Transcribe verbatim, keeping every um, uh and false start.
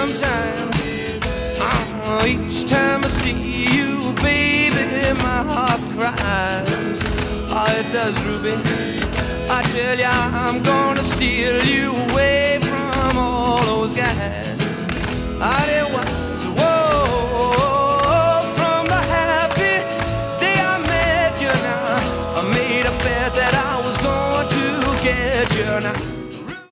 time. Oh, each time I see you, baby, my heart cries. Oh, it does, Ruby. I tell ya, I'm gonna steal you away from all those guys. I